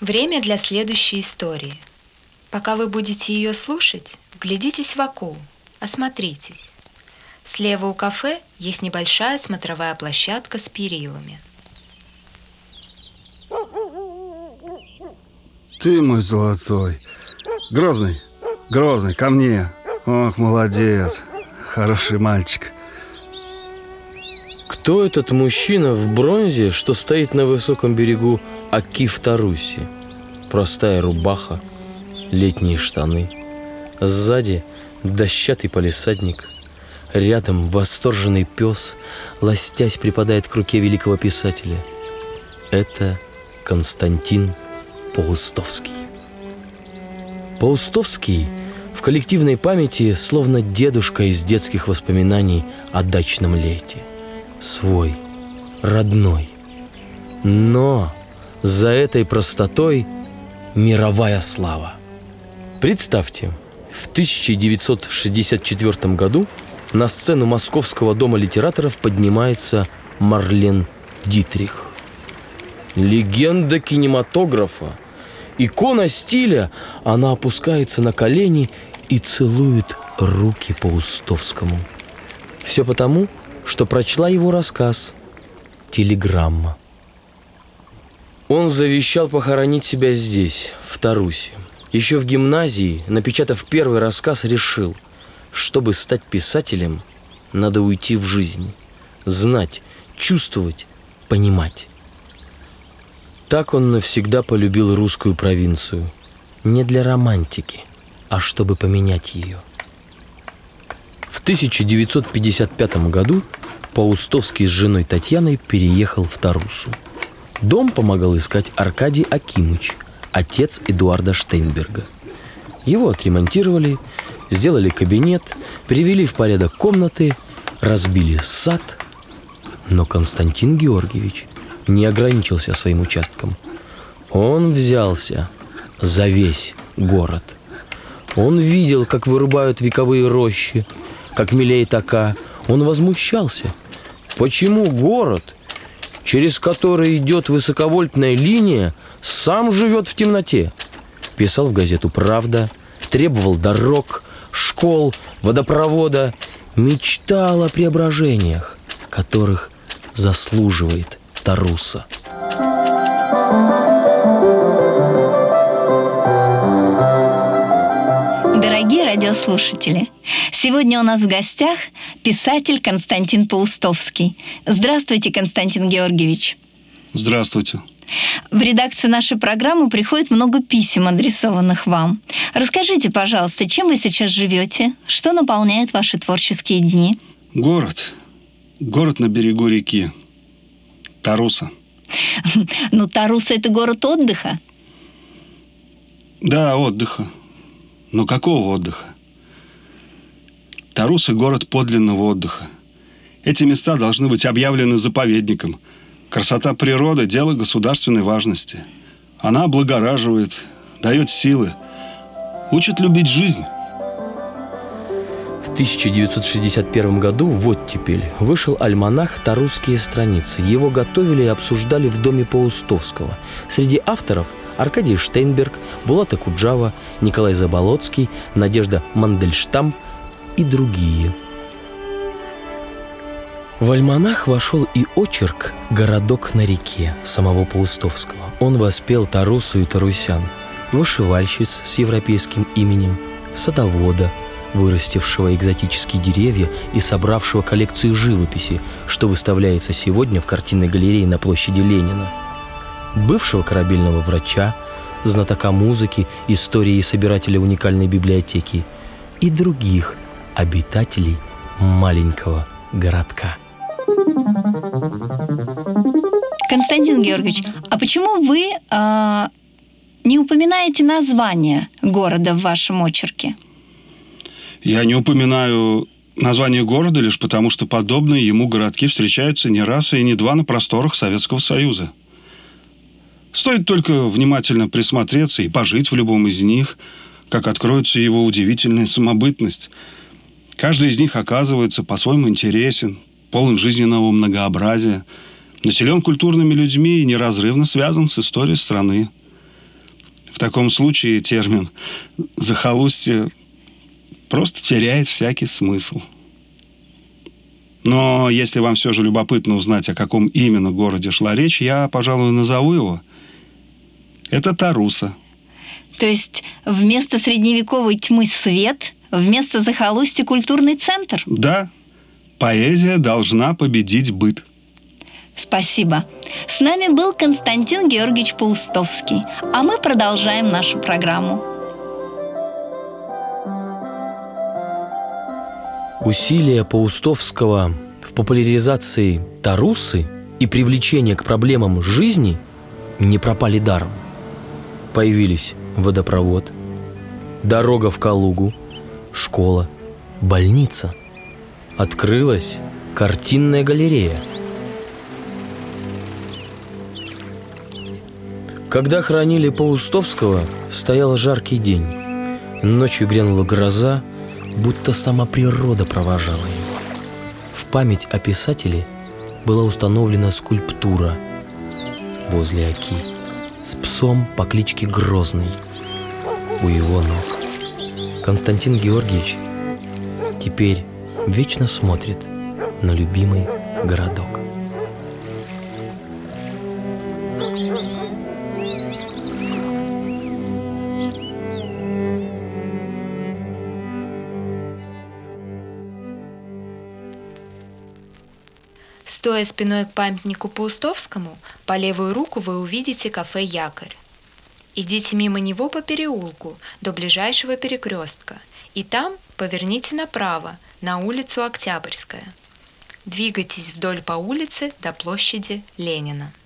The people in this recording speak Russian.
Время для следующей истории. Пока вы будете ее слушать, глядитесь вокруг, осмотритесь. Слева у кафе есть небольшая смотровая площадка с перилами. Ты мой золотой. Грозный, ко мне. Ох, молодец. Хороший мальчик. Кто этот мужчина в бронзе, что стоит на высоком берегу Оки в Тарусе? Простая рубаха, летние штаны. Сзади дощатый палисадник. Рядом восторженный пес, ластясь, припадает к руке великого писателя. Это Константин Паустовский. Паустовский в коллективной памяти словно дедушка из детских воспоминаний о дачном лете. Свой, родной. Но за этой простотой мировая слава. Представьте, в 1964 году на сцену Московского дома литераторов поднимается Марлен Дитрих. Легенда кинематографа, икона стиля. Она опускается на колени и целует руки Паустовскому. Все потому, что прочла его рассказ «Телеграмма». Он завещал похоронить себя здесь, в Тарусе. Еще в гимназии, напечатав первый рассказ, решил, чтобы стать писателем, надо уйти в жизнь, знать, чувствовать, понимать. Так он навсегда полюбил русскую провинцию. Не для романтики, а чтобы поменять ее. В 1955 году Паустовский с женой Татьяной переехал в Тарусу. Дом помогал искать Аркадий Акимыч, отец Эдуарда Штейнберга. Его отремонтировали, сделали кабинет, привели в порядок комнаты, разбили сад. Но Константин Георгиевич не ограничился своим участком. Он взялся за весь город. Он видел, как вырубают вековые рощи, как мелеет Ока. Он возмущался. Почему город, через который идет высоковольтная линия, сам живет в темноте? Писал в газету «Правда», требовал дорог, школ, водопровода, мечтал о преображениях, которых заслуживает Таруса. Дорогие радиослушатели, сегодня у нас в гостях писатель Константин Паустовский. Здравствуйте, Константин Георгиевич. Здравствуйте. В редакцию нашей программы приходит много писем, адресованных вам. Расскажите, пожалуйста, чем вы сейчас живете? Что наполняет ваши творческие дни? Город на берегу реки. Таруса. Ну, Таруса – это город отдыха. Да, отдыха. Но какого отдыха? Таруса – город подлинного отдыха. Эти места должны быть объявлены заповедником. Красота природы – дело государственной важности. Она облагораживает, дает силы, учит любить жизнь. В 1961 году в оттепель вышел альманах «Тарусские страницы». Его готовили и обсуждали в доме Паустовского. Среди авторов Аркадий Штейнберг, Булат Акуджава, Николай Заболоцкий, Надежда Мандельштам и другие. В альманах вошел и очерк «Городок на реке» самого Паустовского. Он воспел Тарусу и тарусян, вышивальщиц с европейским именем, садовода, вырастившего экзотические деревья и собравшего коллекцию живописи, что выставляется сегодня в картинной галерее на площади Ленина, бывшего корабельного врача, знатока музыки, истории и собирателя уникальной библиотеки и других обитателей маленького городка. Константин Георгиевич, а почему вы не упоминаете название города в вашем очерке? Я не упоминаю название города лишь потому, что подобные ему городки встречаются не раз и не два на просторах Советского Союза. Стоит только внимательно присмотреться и пожить в любом из них, как откроется его удивительная самобытность. Каждый из них оказывается по-своему интересен, полон жизненного многообразия, населен культурными людьми и неразрывно связан с историей страны. В таком случае термин «захолустье» просто теряет всякий смысл. Но если вам все же любопытно узнать, о каком именно городе шла речь, я, пожалуй, назову его. Это Таруса. То есть вместо средневековой тьмы свет, вместо захолустья культурный центр? Да, поэзия должна победить быт. Спасибо. С нами был Константин Георгиевич Паустовский, а мы продолжаем нашу программу. Усилия Паустовского в популяризации Тарусы и привлечения к проблемам жизни не пропали даром. Появились водопровод, дорога в Калугу, школа, больница. Открылась картинная галерея. Когда хоронили Паустовского, стоял жаркий день. Ночью грянула гроза, будто сама природа провожала его. В память о писателе была установлена скульптура возле оки с псом по кличке Грозный у его ног. Константин Георгиевич теперь вечно смотрит на любимый городок. Стоя спиной к памятнику Паустовскому, по левую руку вы увидите кафе «Якорь». Идите мимо него по переулку до ближайшего перекрестка, и там поверните направо на улицу Октябрьская. Двигайтесь вдоль по улице до площади Ленина.